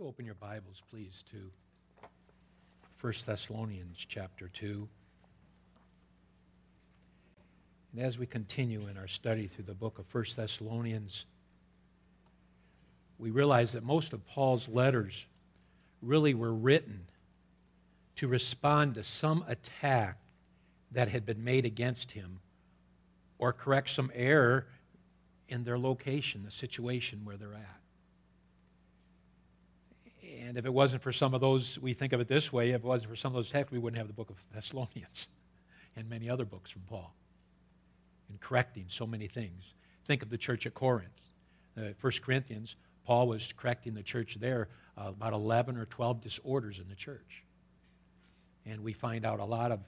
you open your Bibles, please, to 1 Thessalonians chapter 2. And as we continue in our study through the book of 1 Thessalonians, we realize that most of Paul's letters really were written to respond to some attack that had been made against him or correct some error in their location, the situation where they're at. And if it wasn't for some of those, we think of it this way, if it wasn't for some of those texts, we wouldn't have the book of Thessalonians and many other books from Paul in correcting so many things. Think of the church at Corinth. 1 Corinthians, Paul was correcting the church there about 11 or 12 disorders in the church. And we find out a lot of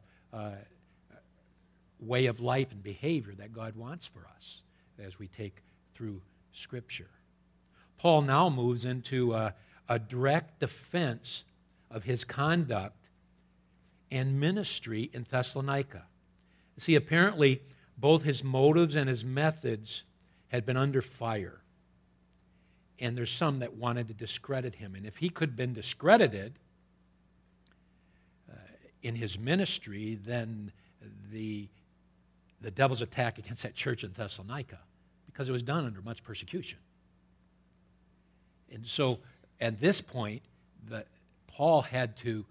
way of life and behavior that God wants for us as we take through Scripture. Paul now moves into a direct defense of his conduct and ministry in Thessalonica. See, apparently, both his motives and his methods had been under fire. And there's some that wanted to discredit him. And if he could have been discredited in his ministry, then the devil's attack against that church in Thessalonica, because it was done under much persecution. And so, at this point, Paul had to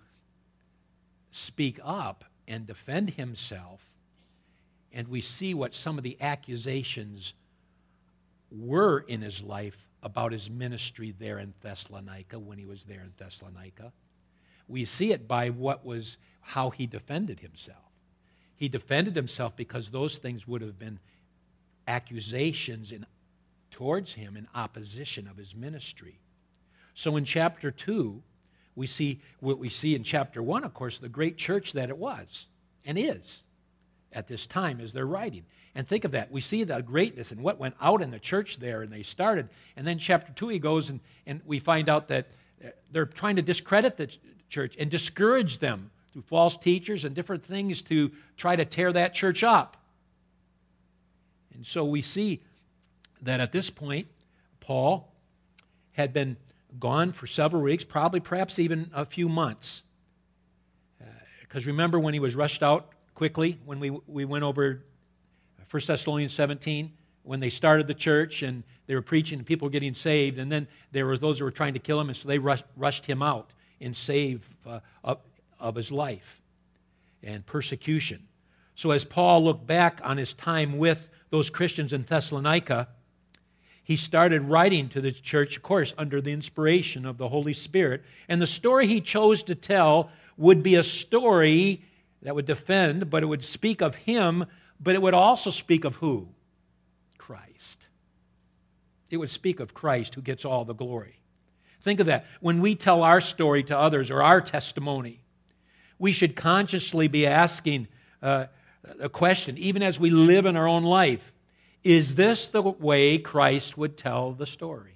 speak up and defend himself, and we see what some of the accusations were in his life about his ministry there in Thessalonica, when he was there in Thessalonica. We see it by how he defended himself. He defended himself because those things would have been accusations towards him in opposition of his ministry. So in chapter 2, we see what we see in chapter 1, of course, the great church that it was and is at this time as they're writing. And think of that. We see the greatness and what went out in the church there, and they started. And then chapter 2, he goes and we find out that they're trying to discredit the church and discourage them through false teachers and different things to try to tear that church up. And so we see that at this point, Paul had been gone for several weeks, perhaps even a few months. Because remember when he was rushed out quickly, when we went over 1 Thessalonians 17, when they started the church and they were preaching and people were getting saved, and then there were those who were trying to kill him, and so they rushed him out in save of his life and persecution. So as Paul looked back on his time with those Christians in Thessalonica, he started writing to the church, of course, under the inspiration of the Holy Spirit. And the story he chose to tell would be a story that would defend, but it would speak of him, but it would also speak of who? Christ. It would speak of Christ, who gets all the glory. Think of that. When we tell our story to others or our testimony, we should consciously be asking a question, even as we live in our own life. Is this the way Christ would tell the story?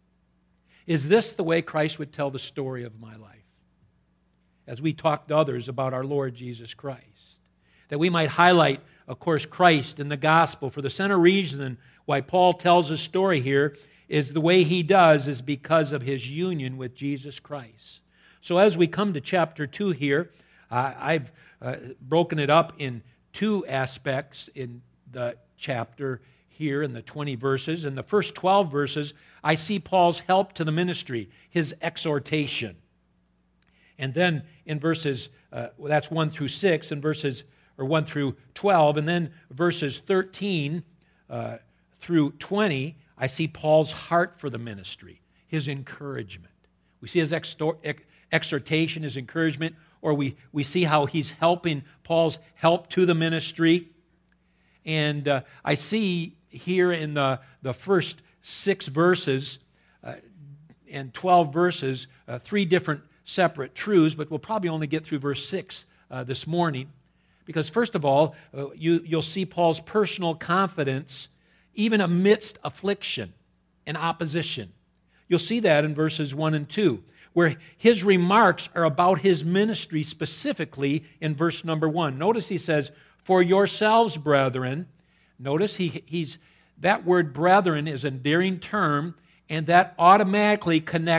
Is this the way Christ would tell the story of my life? As we talk to others about our Lord Jesus Christ. That we might highlight, of course, Christ in the gospel. For the center reason why Paul tells his story here is the way he does is because of his union with Jesus Christ. So as we come to chapter 2 here, I've broken it up in two aspects in the chapter here in the 20 verses. In the first 12 verses, I see Paul's help to the ministry, his exhortation. And then in verses, that's 1 through 6, and verses, or 1 through 12, and then verses 13 through 20, I see Paul's heart for the ministry, his encouragement. We see his exhortation, his encouragement, or we see how he's helping, Paul's help to the ministry. And I see here in the first 6 verses and 12 verses, 3 different separate truths, but we'll probably only get through verse 6 this morning. Because first of all, you'll see Paul's personal confidence even amidst affliction and opposition. You'll see that in verses 1 and 2, where his remarks are about his ministry specifically in verse number 1. Notice he says, "For yourselves, brethren," notice that word brethren is an endearing term, and that automatically connects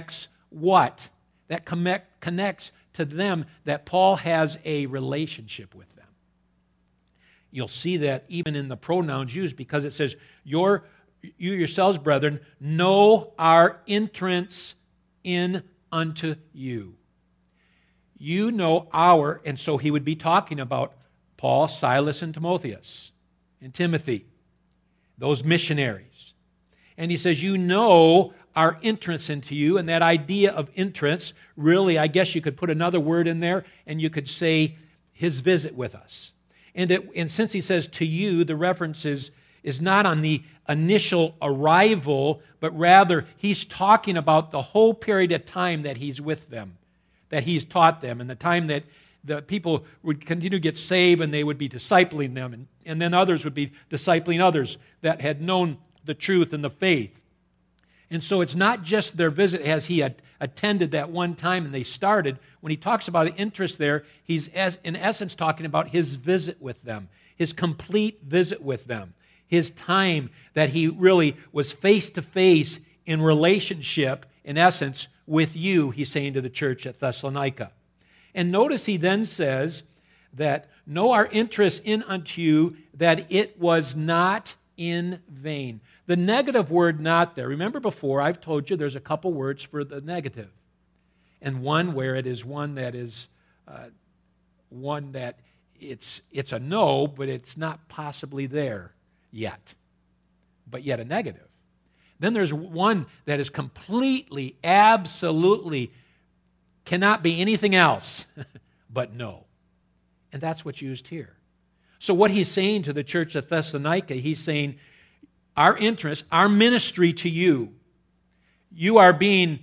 what? That connects to them that Paul has a relationship with them. You'll see that even in the pronouns used, because it says, you yourselves, brethren, know our entrance in unto you. You know our, and so he would be talking about Paul, Silas, and Timotheus, and Timothy, those missionaries. And he says, you know our entrance into you, and that idea of entrance, really, I guess you could put another word in there, and you could say his visit with us. And since he says to you, the reference is not on the initial arrival, but rather he's talking about the whole period of time that he's with them, that he's taught them, and the time that the people would continue to get saved and they would be discipling them, and then others would be discipling others that had known the truth and the faith. And so it's not just their visit as he had attended that one time and they started. When he talks about the interest there, he's in essence talking about his visit with them, his complete visit with them, his time that he really was face-to-face in relationship, in essence, with you, he's saying to the church at Thessalonica. And notice he then says that, know our interest in unto you, that it was not in vain. The negative word not there. Remember before, I've told you there's a couple words for the negative. And one where it is one that is one that it's a no, but it's not possibly there yet. But yet a negative. Then there's one that is completely, absolutely cannot be anything else but no. And that's what's used here. So what he's saying to the church at Thessalonica, he's saying, our interest, our ministry to you, you are being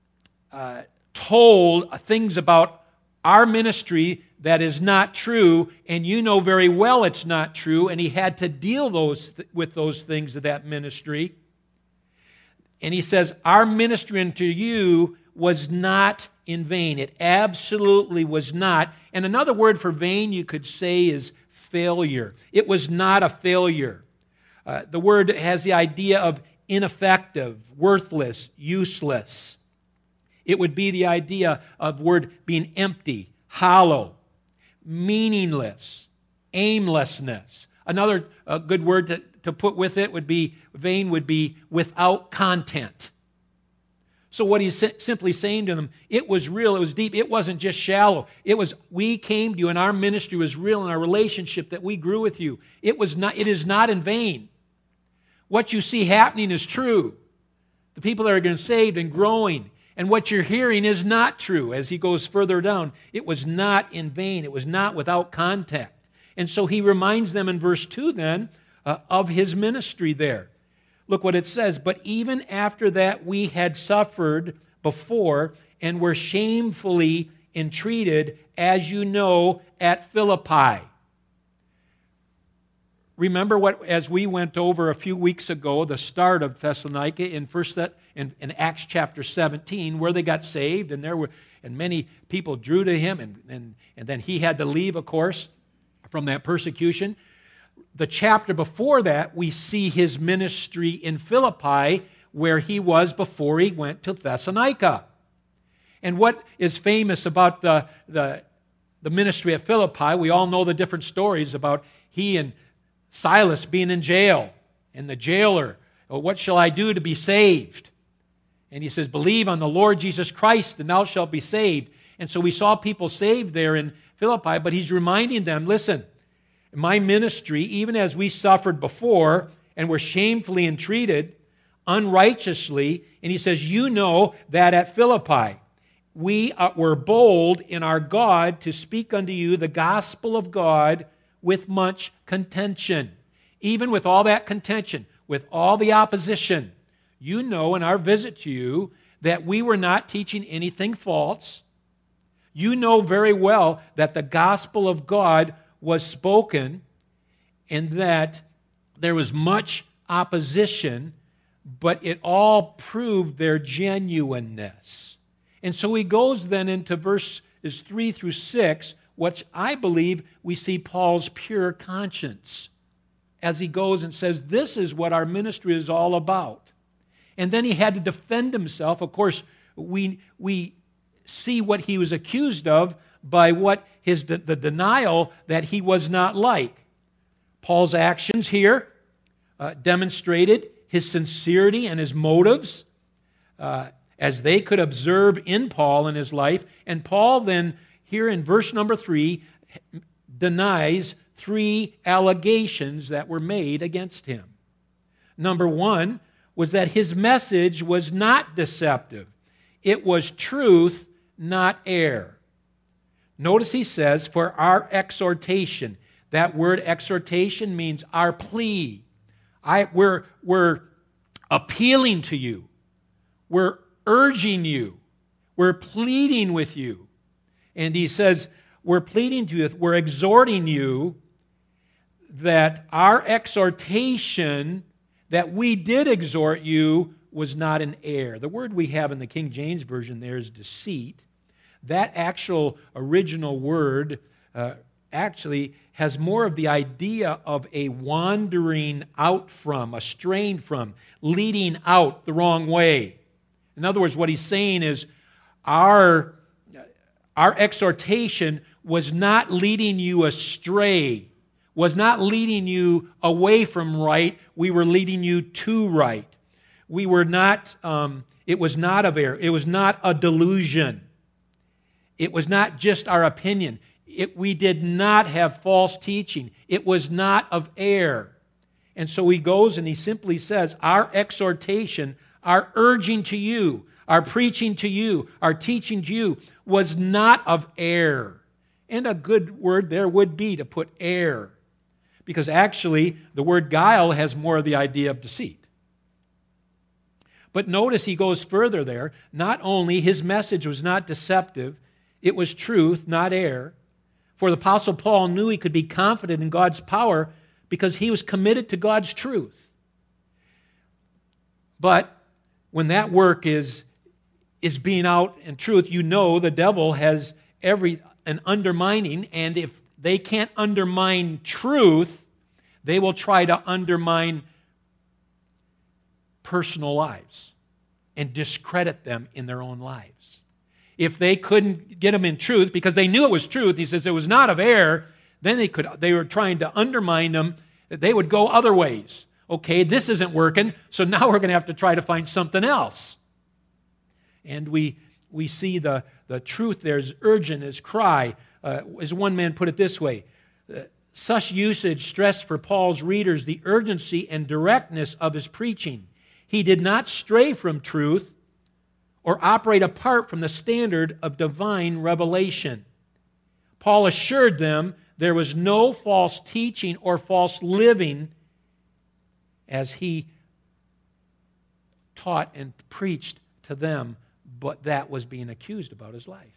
told things about our ministry that is not true, and you know very well it's not true, and he had to deal with those things of that ministry. And he says, our ministry unto you was not in vain. It absolutely was not. And another word for vain you could say is failure. It was not a failure. The word has the idea of ineffective, worthless, useless. It would be the idea of word being empty, hollow, meaningless, aimlessness. Another good word to put with it would be, vain would be without content. So what he's simply saying to them, it was real, it was deep, it wasn't just shallow. It was, we came to you and our ministry was real and our relationship that we grew with you. It is not in vain. What you see happening is true. The people that are getting saved and growing, and what you're hearing is not true. As he goes further down, it was not in vain. It was not without contact. And so he reminds them in verse 2 then of his ministry there. Look what it says, but even after that we had suffered before and were shamefully entreated, as you know, at Philippi. Remember what, as we went over a few weeks ago, the start of Thessalonica in Acts chapter 17, where they got saved, and many people drew to him, and then he had to leave, of course, from that persecution. The chapter before that, we see his ministry in Philippi, where he was before he went to Thessalonica. And what is famous about the ministry at Philippi, we all know the different stories about he and Silas being in jail, and the jailer, what shall I do to be saved? And he says, believe on the Lord Jesus Christ, and thou shalt be saved. And so we saw people saved there in Philippi, but he's reminding them, listen, my ministry, even as we suffered before and were shamefully entreated unrighteously, and he says, you know that at Philippi we were bold in our God to speak unto you the gospel of God with much contention. Even with all that contention, with all the opposition, you know in our visit to you that we were not teaching anything false. You know very well that the gospel of God was spoken and that there was much opposition, but it all proved their genuineness. And so he goes then into verses 3 through 6, which I believe we see Paul's pure conscience as he goes and says, this is what our ministry is all about. And then he had to defend himself. Of course, we see what he was accused of by what the denial that he was not like. Paul's actions here demonstrated his sincerity and his motives as they could observe in Paul in his life. And Paul then, here in verse number 3, denies 3 allegations that were made against him. Number 1 was that his message was not deceptive. It was truth, not error. Notice he says, for our exhortation. That word exhortation means our plea. We're appealing to you. We're urging you. We're pleading with you. And he says, we're pleading to you, we're exhorting you that our exhortation that we did exhort you was not an error. The word we have in the King James Version there is deceit. That actual original word actually has more of the idea of a wandering out from, a straying from, leading out the wrong way. In other words, what he's saying is our exhortation was not leading you astray, was not leading you away from right. We were leading you to right. We were not, it was not of error. It was not a delusion. It was not just our opinion. We did not have false teaching. It was not of error. And so he goes and he simply says, our exhortation, our urging to you, our preaching to you, our teaching to you was not of error. And a good word there would be to put error, because actually the word guile has more of the idea of deceit. But notice he goes further there. Not only his message was not deceptive, it was truth, not error. For the Apostle Paul knew he could be confident in God's power because he was committed to God's truth. But when that work is being out in truth, you know the devil has an undermining, and if they can't undermine truth, they will try to undermine personal lives and discredit them in their own lives. If they couldn't get them in truth because they knew it was truth, he says it was not of error, then they were trying to undermine them, that they would go other ways. Okay, this isn't working, so now we're going to have to try to find something else. And we see the truth there is urgent, is cry. As one man put it this way, such usage stressed for Paul's readers the urgency and directness of his preaching. He did not stray from truth or operate apart from the standard of divine revelation. Paul assured them there was no false teaching or false living as he taught and preached to them, but that was being accused about his life.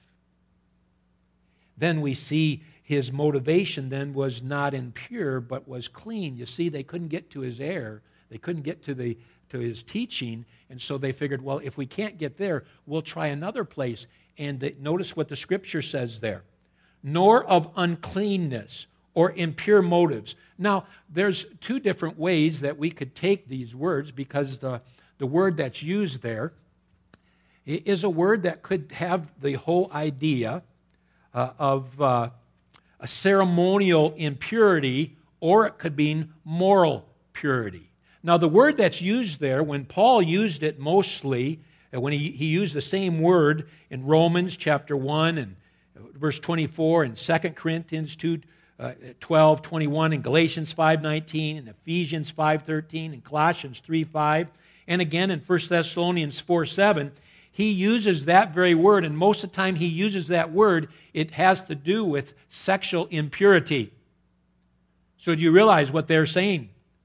Then we see his motivation then was not impure, but was clean. You see, they couldn't get to his error. They couldn't get to his teaching, and so they figured, well, if we can't get there, we'll try another place. And notice what the Scripture says there. Nor of uncleanness or impure motives. Now, there's 2 different ways that we could take these words, because the word that's used there is a word that could have the whole idea of a ceremonial impurity, or it could mean moral purity. Now, the word that's used there, when Paul used it mostly, when he used the same word in Romans chapter 1 and verse 24, and 2 Corinthians 2:12, 21, and Galatians 5:19, and Ephesians 5:13, and Colossians 3:5, and again in 1 Thessalonians 4:7, he uses that very word, and most of the time he uses that word, it has to do with sexual impurity. So do you realize what they're saying?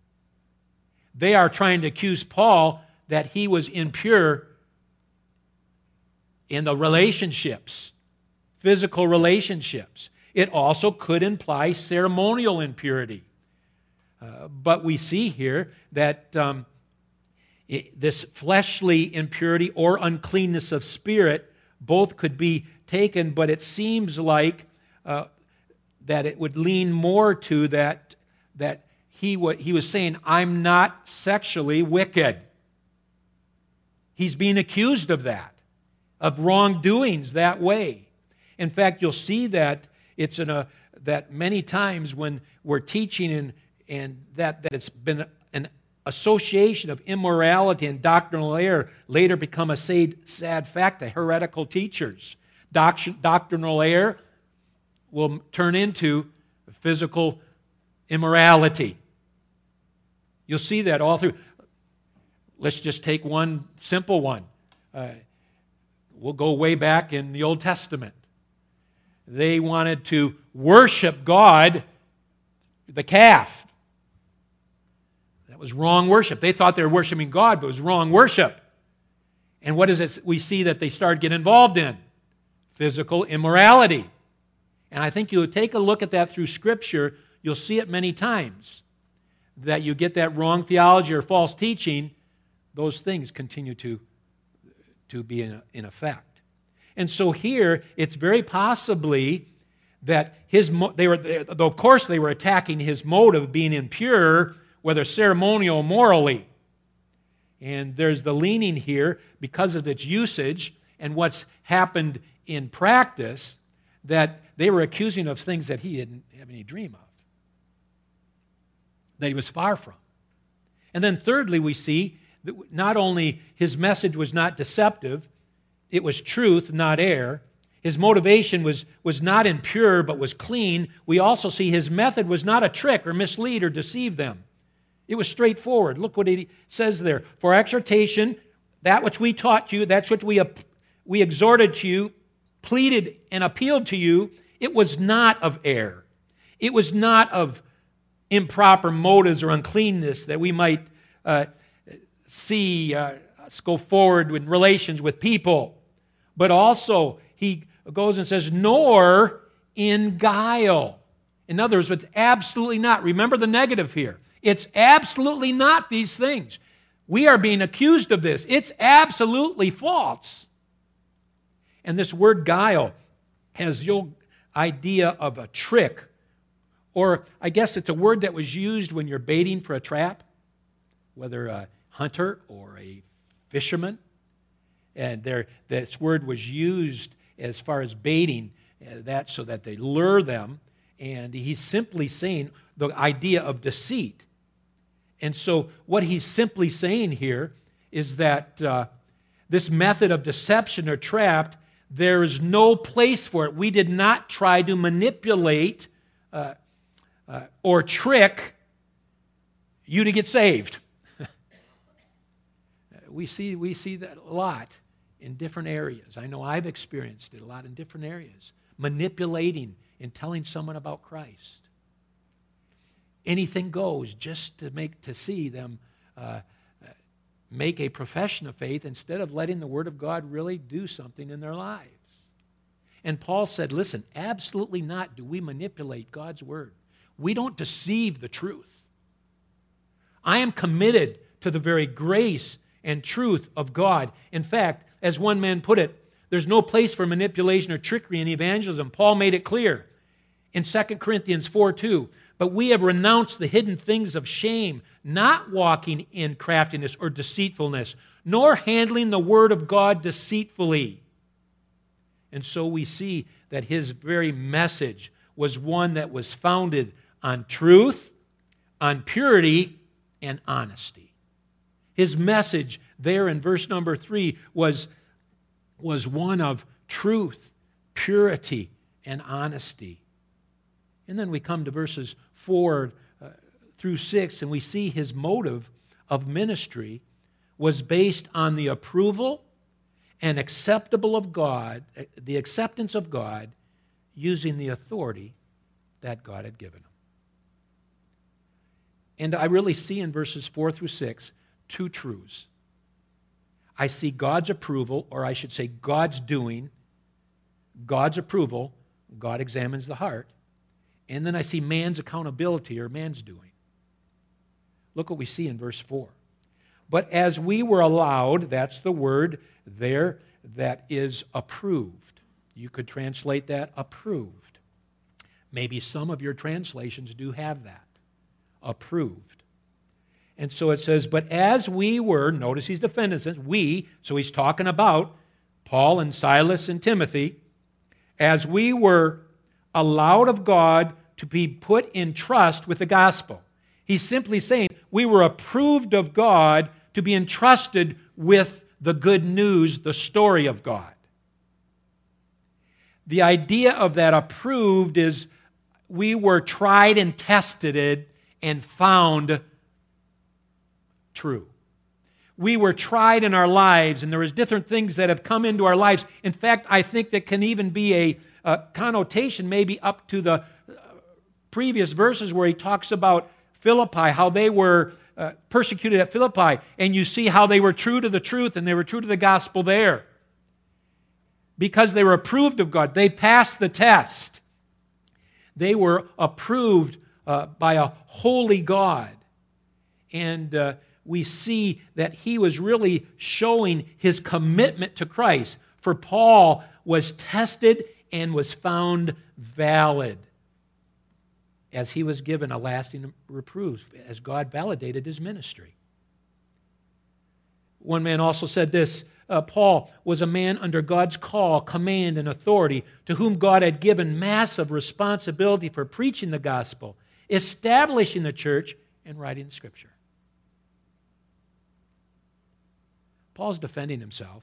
They are trying to accuse Paul that he was impure in the relationships, physical relationships. It also could imply ceremonial impurity. But we see here that this fleshly impurity or uncleanness of spirit both could be taken, but it seems like that it would lean more to that he was saying, I'm not sexually wicked. He's being accused of that. of wrongdoings that way. In fact, you'll see that it's that many times when we're teaching and that it's been an association of immorality and doctrinal error later become a sad fact to heretical teachers. Doctrinal error will turn into physical immorality. You'll see that all through. Let's just take one simple one. We'll go way back in the Old Testament. They wanted to worship God, the calf. That was wrong worship. They thought they were worshiping God, but it was wrong worship. And what is it we see that they start getting involved in? Physical immorality. And I think you'll take a look at that through Scripture. You'll see it many times. That you get that wrong theology or false teaching, those things continue to be in effect. And so here, it's very possibly that though of course they were attacking his motive of being impure, whether ceremonial or morally. And there's the leaning here because of its usage and what's happened in practice, that they were accusing of things that he didn't have any dream of, that he was far from. And then thirdly, we see that not only his message was not deceptive, it was truth, not error. His motivation was not impure, but was clean. We also see his method was not a trick or mislead or deceive them. It was straightforward. Look what he says there. For exhortation, that which we taught you, that's what we exhorted to you, pleaded and appealed to you, it was not of error. It was not of improper motives or uncleanness that we might see us go forward in relations with people. But also, he goes and says, nor in guile. In other words, it's absolutely not. Remember the negative here. It's absolutely not these things. We are being accused of this. It's absolutely false. And this word guile has the idea of a trick, or I guess it's a word that was used when you're baiting for a trap, whether a hunter or a fisherman. And this word was used as far as baiting, that so that they lure them. And he's simply saying the idea of deceit. And so what he's simply saying here is that this method of deception or trap, there is no place for it. We did not try to manipulate or trick you to get saved. We see that a lot in different areas. I know I've experienced it a lot in different areas. Manipulating and telling someone about Christ. Anything goes just to see them make a profession of faith instead of letting the Word of God really do something in their lives. And Paul said, listen, absolutely not do we manipulate God's Word. We don't deceive the truth. I am committed to the very grace and truth of God. In fact, as one man put it, there's no place for manipulation or trickery in evangelism. Paul made it clear in 2 Corinthians 4:2. But we have renounced the hidden things of shame, not walking in craftiness or deceitfulness, nor handling the word of God deceitfully. And so we see that his very message was one that was founded on truth, on purity, and honesty. His message there in verse number 3 was one of truth, purity, and honesty. And then we come to verses 4 through 6, and we see his motive of ministry was based on the approval and acceptable of God, the acceptance of God, using the authority that God had given him. And I really see in verses 4 through 6 two truths. I see God's approval, or I should say God's doing, God's approval. God examines the heart. And then I see man's accountability, or man's doing. Look what we see in verse 4. But as we were allowed, that's the word there that is approved. You could translate that approved. Maybe some of your translations do have that. Approved. And so it says, but as we were, notice he's defending since we, so he's talking about Paul and Silas and Timothy, as we were allowed of God to be put in trust with the gospel. He's simply saying we were approved of God to be entrusted with the good news, the story of God. The idea of that approved is we were tried and tested and found true. We were tried in our lives, and there was different things that have come into our lives. In fact, I think that can even be a connotation maybe up to the previous verses where he talks about Philippi, how they were persecuted at Philippi, and you see how they were true to the truth and they were true to the gospel there. Because they were approved of God. They passed the test. They were approved by a holy God. And we see that he was really showing his commitment to Christ. For Paul was tested and was found valid as he was given a lasting reproof, as God validated his ministry. One man also said this, Paul was a man under God's call, command, and authority, to whom God had given massive responsibility for preaching the gospel, establishing the church, and writing the Scripture. Paul's defending himself.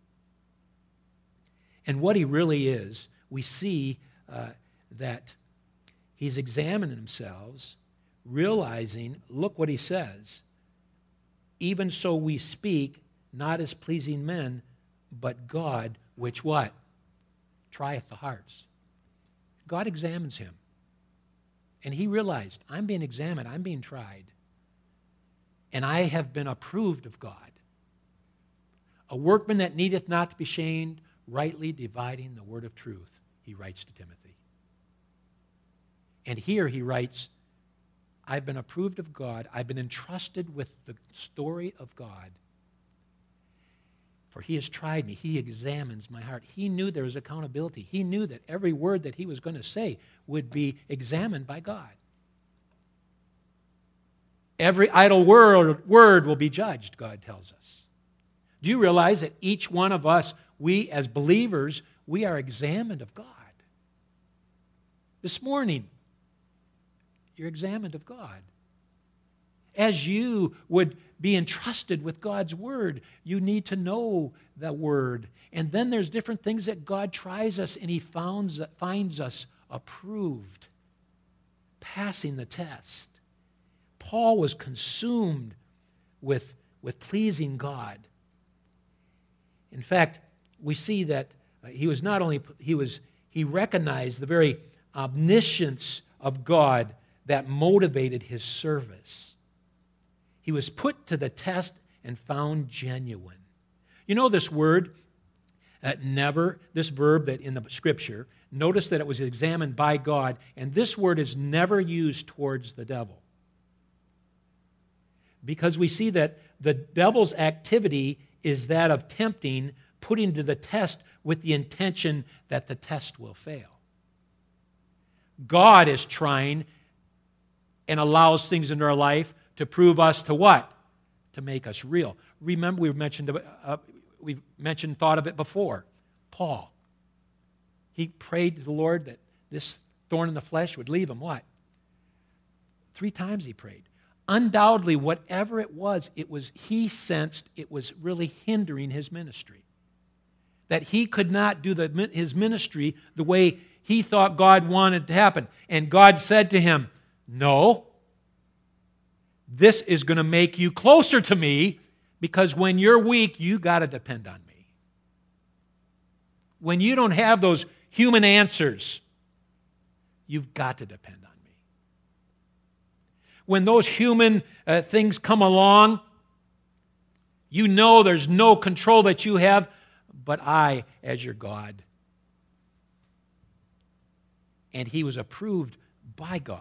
And what he really is, we see that he's examining himself, realizing, look what he says, even so we speak, not as pleasing men, but God, which what? Trieth the hearts. God examines him. And he realized, I'm being examined, I'm being tried. And I have been approved of God. A workman that needeth not to be shamed, rightly dividing the word of truth, he writes to Timothy. And here he writes, I've been approved of God. I've been entrusted with the story of God. For he has tried me. He examines my heart. He knew there was accountability. He knew that every word that he was going to say would be examined by God. Every idle word will be judged, God tells us. Do you realize that each one of us, we as believers, we are examined of God? This morning, you're examined of God. As you would be entrusted with God's Word, you need to know the Word. And then there's different things that God tries us and He finds us approved, passing the test. Paul was consumed with pleasing God. In fact, we see that he recognized the very omniscience of God that motivated his service. He was put to the test and found genuine. You know this word, this verb that in the Scripture, notice that it was examined by God, and this word is never used towards the devil. Because we see that the devil's activity is that of tempting, putting to the test with the intention that the test will fail. God is trying and allows things into our life to prove us to what? To make us real. Remember, we've thought of it before. Paul. He prayed to the Lord that this thorn in the flesh would leave him. What? 3 times he prayed. Undoubtedly, whatever it was, he sensed it was really hindering his ministry. That he could not do his ministry the way he thought God wanted to happen. And God said to him, no, this is going to make you closer to me, because when you're weak, you got to depend on me. When you don't have those human answers, you've got to depend on me. When those human things come along, you know there's no control that you have, but I, as your God. And he was approved by God.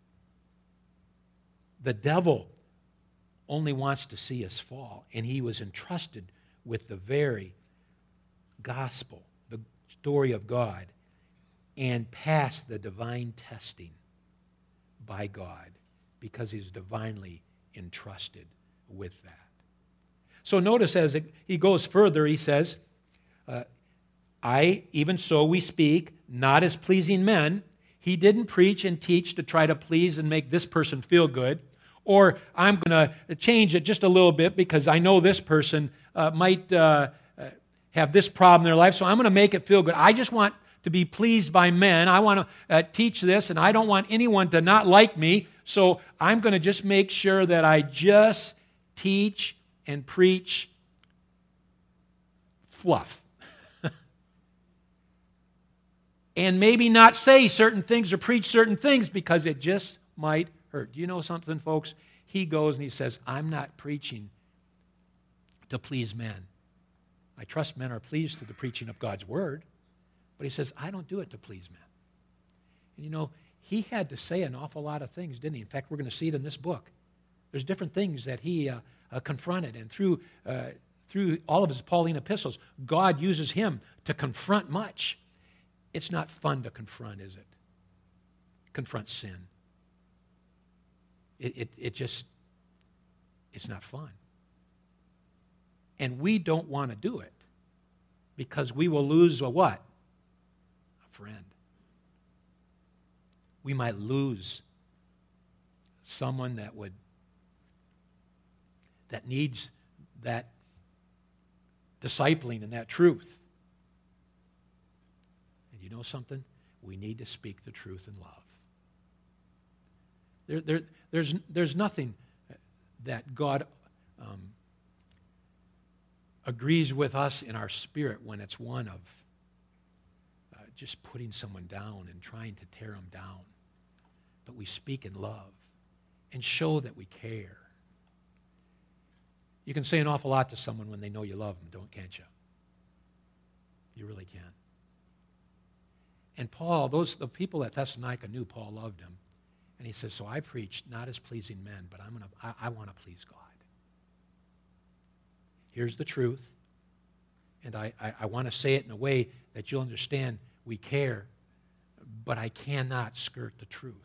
The devil only wants to see us fall, and he was entrusted with the very gospel, the story of God, and passed the divine testing by God because he's divinely entrusted with that. So notice as he goes further, he says, even so we speak, not as pleasing men. He didn't preach and teach to try to please and make this person feel good. Or I'm going to change it just a little bit because I know this person might have this problem in their life, so I'm going to make it feel good. I just want to be pleased by men. I want to teach this, and I don't want anyone to not like me, so I'm going to just make sure that I just teach and preach fluff. And maybe not say certain things or preach certain things because it just might hurt. Do you know something, folks? He goes and he says, I'm not preaching to please men. I trust men are pleased through the preaching of God's word. But he says, I don't do it to please men. And you know, he had to say an awful lot of things, didn't he? In fact, we're going to see it in this book. There's different things that he confronted. And through all of his Pauline epistles, God uses him to confront much. It's not fun to confront, is it? Confront sin. It's not fun. And we don't want to do it because we will lose a what? A friend. We might lose someone that needs that discipling and that truth. And you know something? We need to speak the truth in love. There's nothing that God agrees with us in our spirit when it's one of just putting someone down and trying to tear them down. But we speak in love and show that we care. You can say an awful lot to someone when they know you love them, can't you? You really can. And Paul, the people at Thessalonica knew Paul loved him. And he says, so I preach not as pleasing men, but I want to please God. Here's the truth. And I want to say it in a way that you'll understand we care, but I cannot skirt the truth.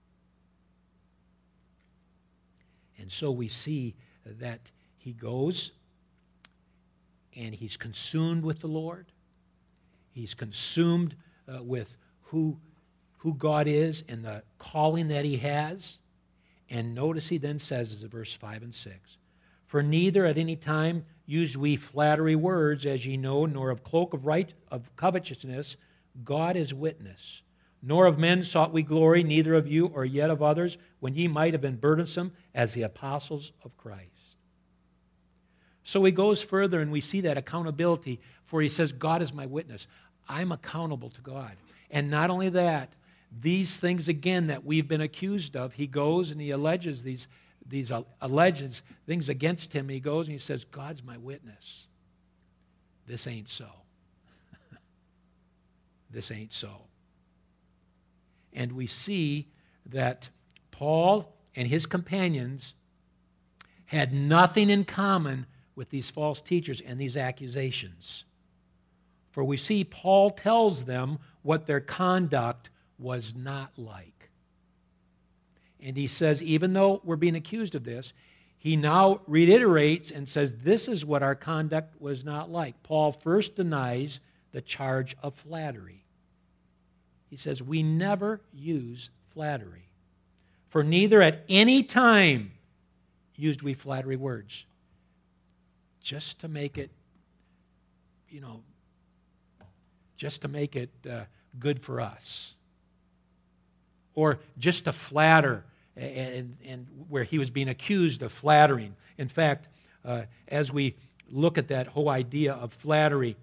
And so we see that he goes and he's consumed with the Lord. He's consumed with who God is and the calling that he has. And notice he then says in verse 5 and 6, for neither at any time used we flattery words, as ye know, nor of cloak of covetousness. God is witness. Nor of men sought we glory, neither of you or yet of others, when ye might have been burdensome as the apostles of Christ. So he goes further and we see that accountability, for he says, God is my witness. I'm accountable to God. And not only that, these things again that we've been accused of, he goes and he alleges these alleged things against him. He goes and he says, God's my witness. This ain't so. This ain't so. And we see that Paul and his companions had nothing in common with these false teachers and these accusations. For we see Paul tells them what their conduct was not like. And he says, even though we're being accused of this, he now reiterates and says, this is what our conduct was not like. Paul first denies the charge of flattery. He says, we never use flattery. For neither at any time used we flattery words. Just to make it, good for us. Or just to flatter, and where he was being accused of flattering. In fact, as we look at that whole idea of flattery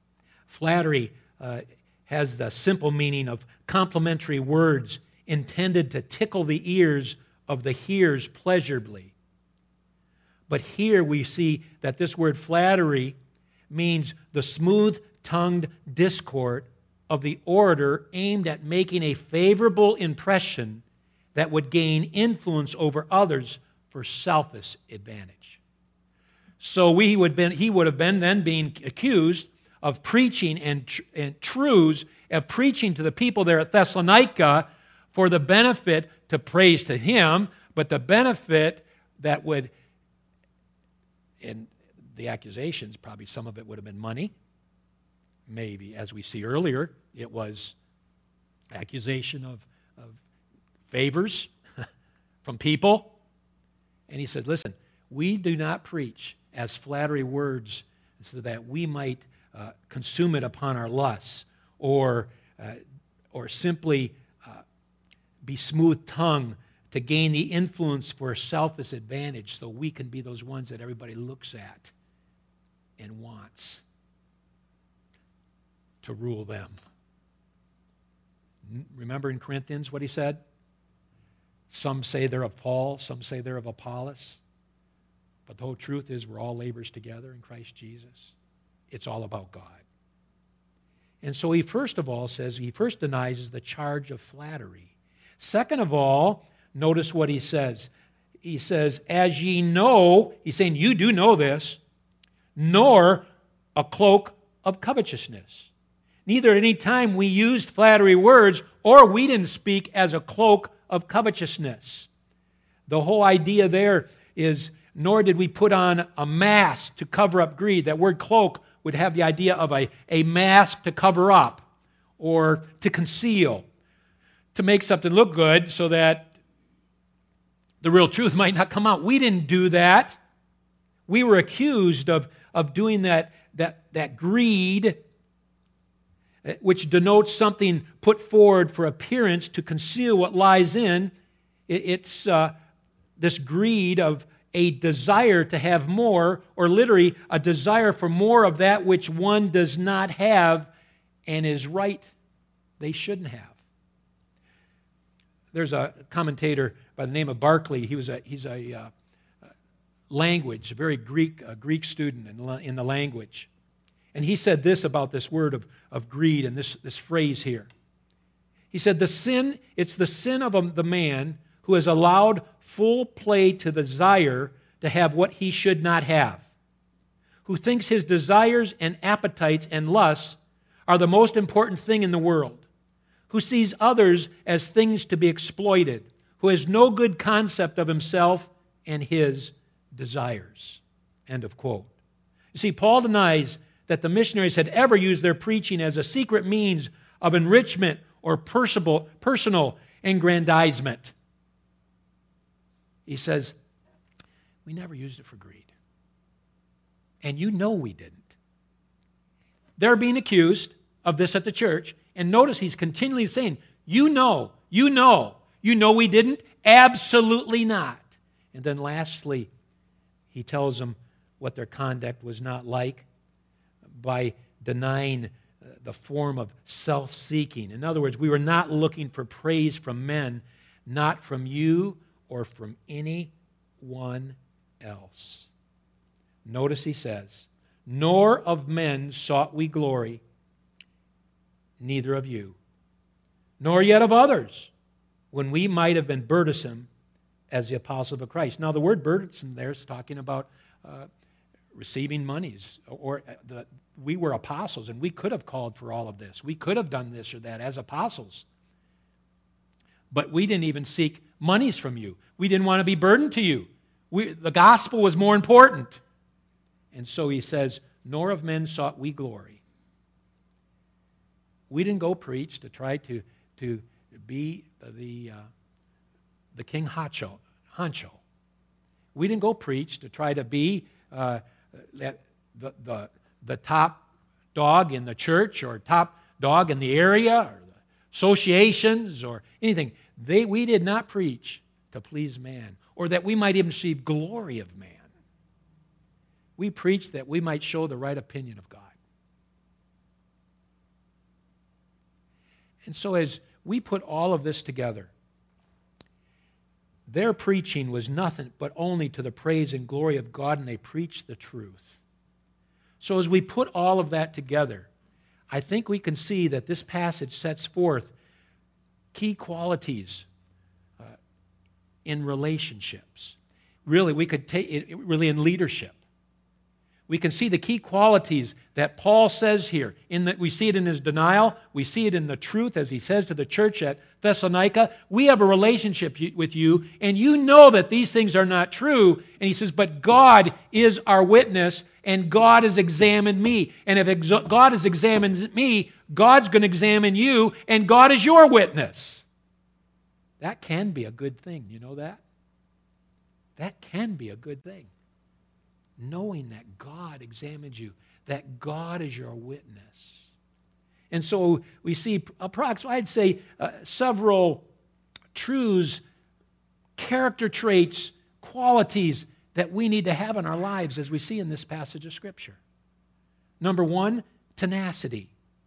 has the simple meaning of complimentary words intended to tickle the ears of the hearers pleasurably. But here we see that this word flattery means the smooth-tongued discourse of the orator aimed at making a favorable impression that would gain influence over others for selfish advantage. So he would have been then being accused of preaching and truths, of preaching to the people there at Thessalonica for the benefit to praise to him, but the benefit that would, in the accusations, probably some of it would have been money, maybe. As we see earlier, it was accusation of favors from people. And he said, listen, we do not preach as flattery words so that we might consume it upon our lusts, or simply be smooth-tongued to gain the influence for selfish advantage so we can be those ones that everybody looks at and wants to rule them. Remember in Corinthians what he said? Some say they're of Paul, some say they're of Apollos. But the whole truth is we're all laborers together in Christ Jesus. It's all about God. And so he first denies the charge of flattery. Second of all, notice what he says. He says, as ye know, he's saying you do know this, nor a cloak of covetousness. Neither at any time we used flattery words, or we didn't speak as a cloak of covetousness. The whole idea there is, nor did we put on a mask to cover up greed. That word cloak would have the idea of a mask to cover up or to conceal, to make something look good so that the real truth might not come out. We didn't do that. We were accused of doing that greed, which denotes something put forward for appearance to conceal what lies in. It's this greed of a desire to have more, or literally a desire for more of that which one does not have and is right they shouldn't have. There's a commentator by the name of Barclay. He's a language, a very Greek student in the language. And he said this about this word of greed and this phrase here. He said, it's the sin of the man who has allowed full play to the desire to have what he should not have, who thinks his desires and appetites and lusts are the most important thing in the world, who sees others as things to be exploited, who has no good concept of himself and his desires. End of quote. You see, Paul denies that the missionaries had ever used their preaching as a secret means of enrichment or personal aggrandizement. He says, we never used it for greed. And you know we didn't. They're being accused of this at the church. And notice he's continually saying, you know we didn't? Absolutely not. And then lastly, he tells them what their conduct was not like by denying the form of self-seeking. In other words, we were not looking for praise from men, not from you or from anyone else. Notice he says, nor of men sought we glory, neither of you, nor yet of others, when we might have been burdensome as the apostles of Christ. Now, the word burdensome there is talking about receiving monies. We were apostles, and we could have called for all of this. We could have done this or that as apostles. But we didn't even seek monies from you. We didn't want to be burdened to you. The gospel was more important. And so he says, nor of men sought we glory. We didn't go preach to try to be the king honcho. We didn't go preach to try to be the top dog in the church or top dog in the area or the associations or anything. We did not preach to please man or that we might even receive glory of man. We preached that we might show the right opinion of God. And so as we put all of this together, their preaching was nothing but only to the praise and glory of God, and they preached the truth. So as we put all of that together, I think we can see that this passage sets forth key qualities in relationships. Really, we could take it really in leadership. we can see the key qualities that Paul says here. We see it in his denial. We see it in the truth, as he says to the church at Thessalonica. We have a relationship with you, and you know that these things are not true. And he says, but God is our witness, and God has examined me. And if God has examined me, God's going to examine you, and God is your witness. That can be a good thing. You know that? That can be a good thing. Knowing that God examines you, that God is your witness. And so we see approximately, I'd say, several truths, character traits, qualities that we need to have in our lives as we see in this passage of Scripture. Number one, tenacity,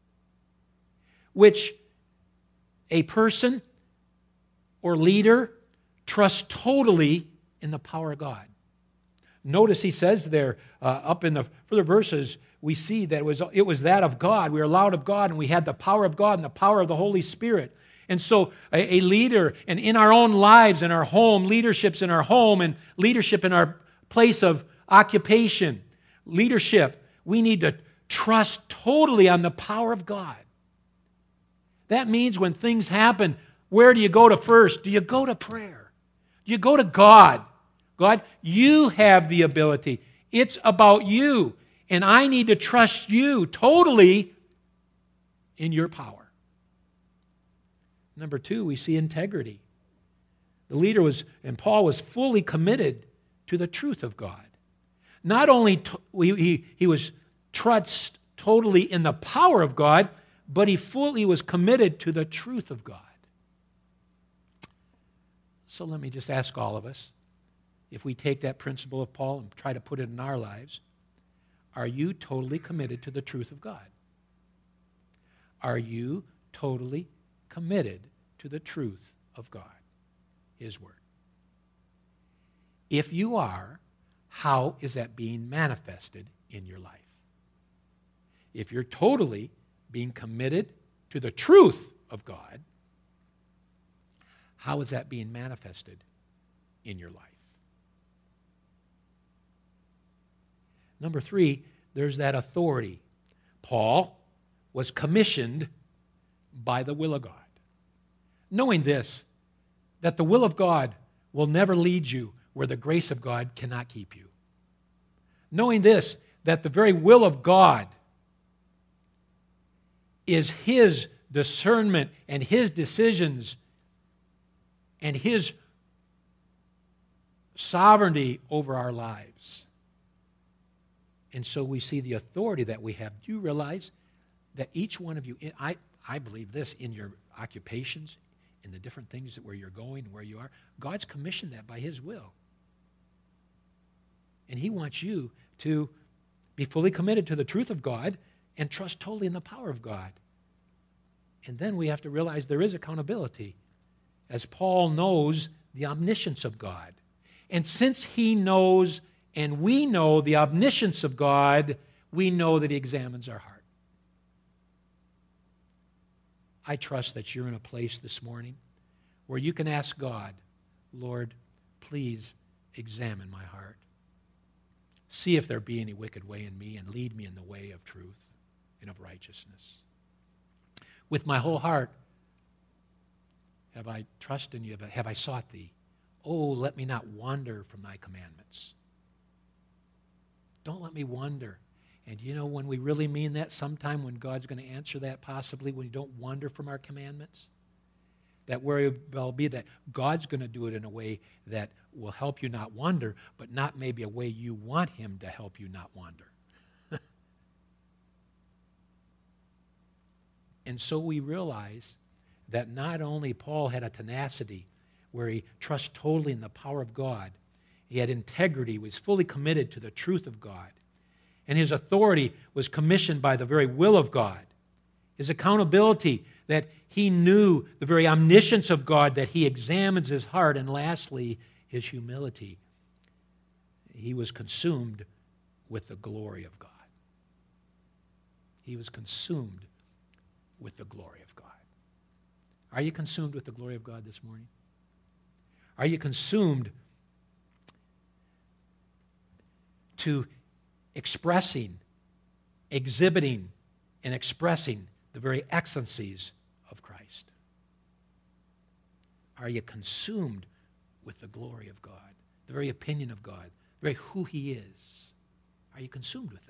which a person or leader trusts totally in the power of God. Notice he says there, up in the further verses, we see that it was that of God. We were allowed of God, and we had the power of God and the power of the Holy Spirit. And so a leader, and in our own lives, in our home, leaderships in our home, and leadership in our place of occupation, leadership, we need to trust totally on the power of God. That means when things happen, where do you go to first? Do you go to prayer? Do you go to God? God, you have the ability. It's about you. And I need to trust you totally in your power. Number two, we see integrity. The leader and Paul was fully committed to the truth of God. Not only he was trust totally in the power of God, but he fully was committed to the truth of God. So let me just ask all of us, if we take that principle of Paul and try to put it in our lives, are you totally committed to the truth of God? Are you totally committed to the truth of God, His Word? If you are, how is that being manifested in your life? If you're totally being committed to the truth of God, how is that being manifested in your life? Number three, there's that authority. Paul was commissioned by the will of God. Knowing this, that the will of God will never lead you where the grace of God cannot keep you. Knowing this, that the very will of God is His discernment and His decisions and His sovereignty over our lives. And so we see the authority that we have. Do you realize that each one of you, I believe this, in your occupations, in the different things where you're going, where you are, God's commissioned that by His will. And He wants you to be fully committed to the truth of God and trust totally in the power of God. And then we have to realize there is accountability, as Paul knows the omniscience of God. And since he knows and we know the omniscience of God, we know that He examines our heart. I trust that you're in a place this morning where you can ask God, Lord, please examine my heart. See if there be any wicked way in me and lead me in the way of truth and of righteousness. With my whole heart have I trusted in you, have I sought Thee. Oh, let me not wander from Thy commandments. Don't let me wander. And you know when we really mean that, sometime when God's going to answer that, possibly when you don't wander from our commandments, that where will be that God's going to do it in a way that will help you not wander, but not maybe a way you want Him to help you not wander. And so we realize that not only Paul had a tenacity where he trusts totally in the power of God, he had integrity, was fully committed to the truth of God. And his authority was commissioned by the very will of God. His accountability, that he knew the very omniscience of God, that He examines his heart. And lastly, his humility. He was consumed with the glory of God. He was consumed with the glory of God. Are you consumed with the glory of God this morning? Are you consumed to expressing, exhibiting, and expressing the very excellencies of Christ? Are you consumed with the glory of God, the very opinion of God, the very who He is? Are you consumed with that?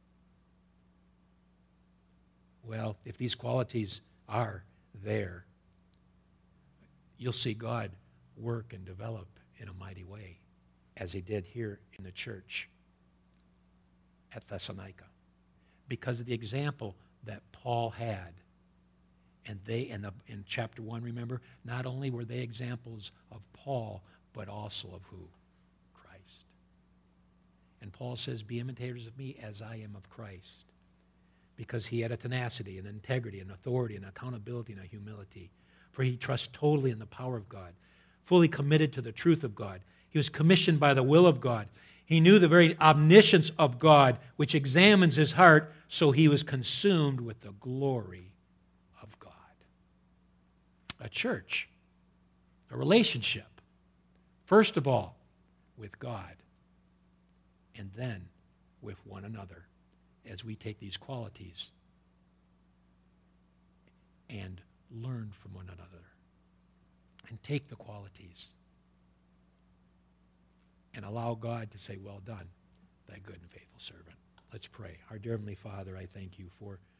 Well, if these qualities are there, you'll see God work and develop in a mighty way, as He did here in the church at Thessalonica, because of the example that Paul had. And they, in chapter 1, remember, not only were they examples of Paul, but also of who? Christ. And Paul says, be imitators of me as I am of Christ. Because he had a tenacity, an integrity, an authority, an accountability, and a humility. For he trusts totally in the power of God, fully committed to the truth of God. He was commissioned by the will of God. He knew the very omniscience of God, which examines his heart, so he was consumed with the glory of God. A church, a relationship, first of all, with God, and then with one another, as we take these qualities and learn from one another, and take the qualities and allow God to say, well done, thy good and faithful servant. Let's pray. Our dear Heavenly Father, I thank you for